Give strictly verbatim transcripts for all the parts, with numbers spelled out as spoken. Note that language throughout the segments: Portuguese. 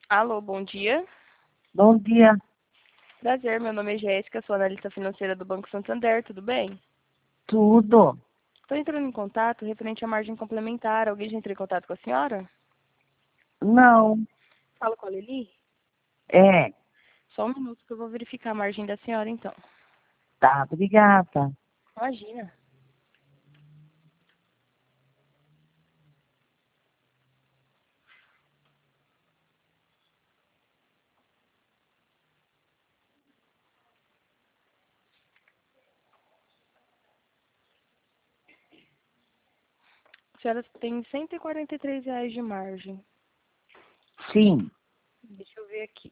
Alô, bom dia. Bom dia. Prazer, meu nome é Jéssica, sou analista financeira do Banco Santander, tudo bem? Tudo? Estou entrando em contato referente à margem complementar. Alguém já entrou em contato com a senhora? Não. Fala com a Lili? É. Só um minuto que eu vou verificar a margem da senhora, então. Tá, obrigada. Imagina. A senhora tem cento e quarenta e três reais de margem. Sim. Deixa eu ver aqui.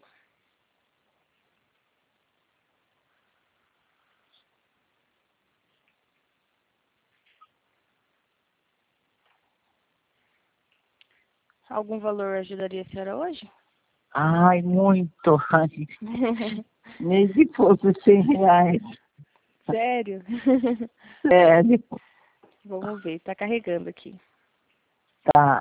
Algum valor ajudaria a senhora hoje? Ai, muito. Ai, nem se fosse cem reais. Sério? Sério. Vamos ver, tá carregando aqui. Tá.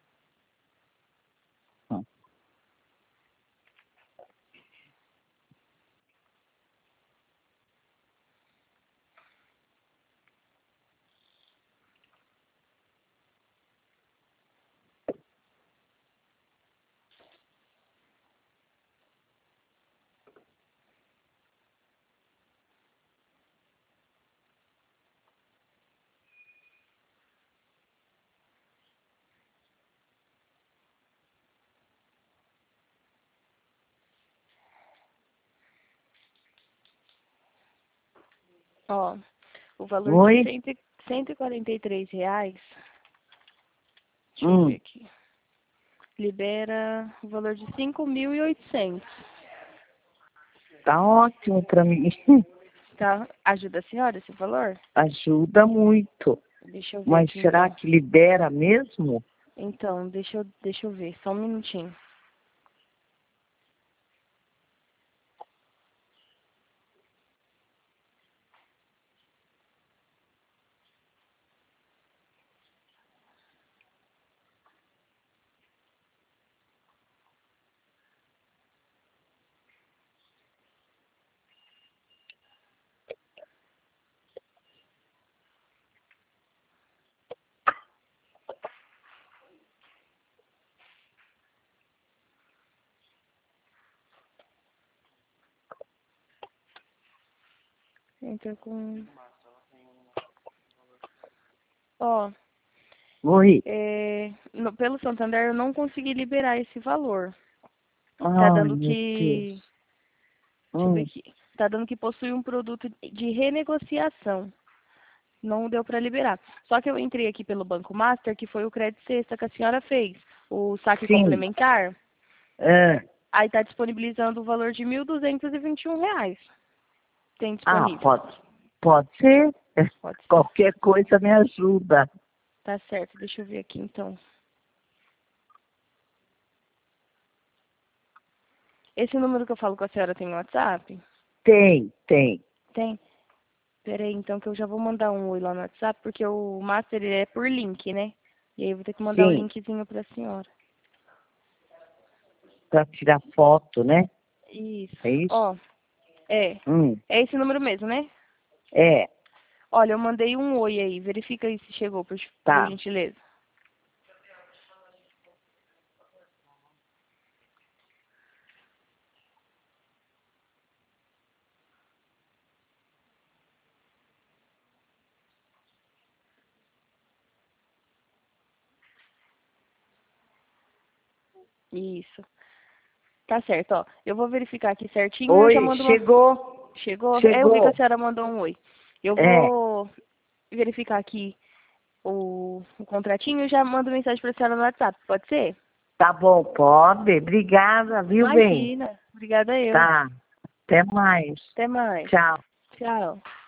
Ó, o valor de Oi? cem, cento e quarenta e três reais. Deixa eu ver Hum, aqui. Libera o valor de cinco mil e oitocentos. tá ótimo pra mim. Tá? Ajuda a senhora esse valor? Ajuda muito. Deixa eu ver Mas aqui será então. que libera mesmo? Então, deixa eu, deixa eu ver, só um minutinho. Entra com. Ó, Oi? é, no- pelo Santander eu não consegui liberar esse valor. Tá Ai, dando meu que. Deus. Deixa eu ver Hum, aqui. Tá dando que possui um produto de renegociação. Não deu para liberar. Só que eu entrei aqui pelo Banco Master, que foi o crédito sexta que a senhora fez, o saque sim. complementar. É. Aí está disponibilizando o valor de mil duzentos e vinte e um reais. Tem Ah, disponível. pode, pode ser. Pode ser. Qualquer coisa me ajuda. Tá certo. Deixa eu ver aqui então. Esse número que eu falo com a senhora tem no WhatsApp? Tem, tem. Tem. Peraí, então que eu já vou mandar um oi lá no WhatsApp, porque o Master ele é por link, né? E aí eu vou ter que mandar o Sim. linkzinho pra senhora. Para tirar foto, né? Isso. É isso? Ó, é. Hum, É esse número mesmo, né? é, Olha, eu mandei um oi aí. Verifica aí se chegou, por, por tá. gentileza. Isso. Tá certo, ó. Eu vou verificar aqui certinho e eu já Oi, mando uma. chegou, Chegou? É, eu vi que a chegou. senhora mandou um oi. Eu É, vou verificar aqui o, o contratinho e já mando mensagem pra senhora no WhatsApp. Pode ser? tá bom, pode. Obrigada, viu, bem? Imagina. Obrigada eu. Tá, até mais. Até mais. Tchau. Tchau.